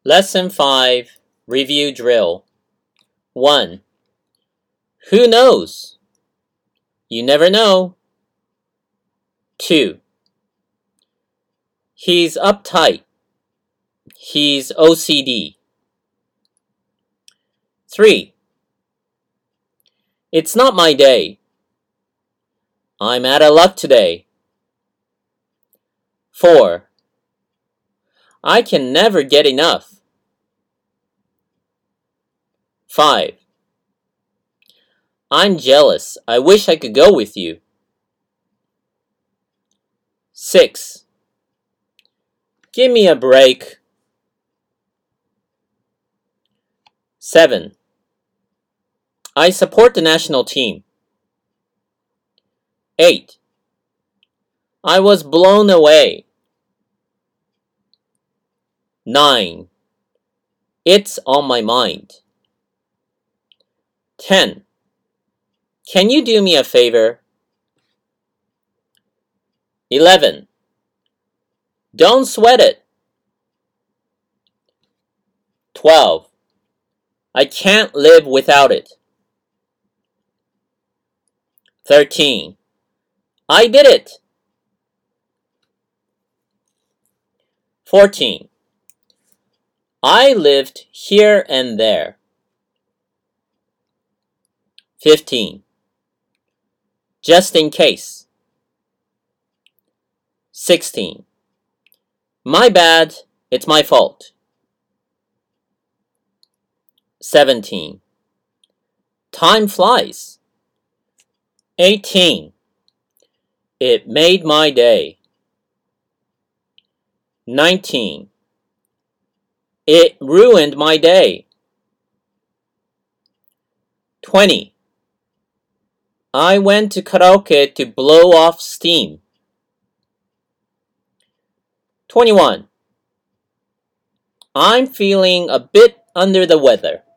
Lesson 5, Review Drill. 1. Who knows? You never know. 2. He's uptight. He's OCD. 3. It's not my day. I'm out of luck today. 4. I can never get enough. 5. I'm jealous. I wish I could go with you. 6. Give me a break. 7. I support the national team. 8. I was blown away. 9. It's on my mind. 10. Can you do me a favor? 11. Don't sweat it. 12. I can't live without it. 13. I did it. 14. I lived here and there. 15. Just in case. 16. My bad, it's my fault. 17. Time flies. 18. It made my day. 19. It ruined my day. 20. I went to karaoke to blow off steam. 21. I'm feeling a bit under the weather.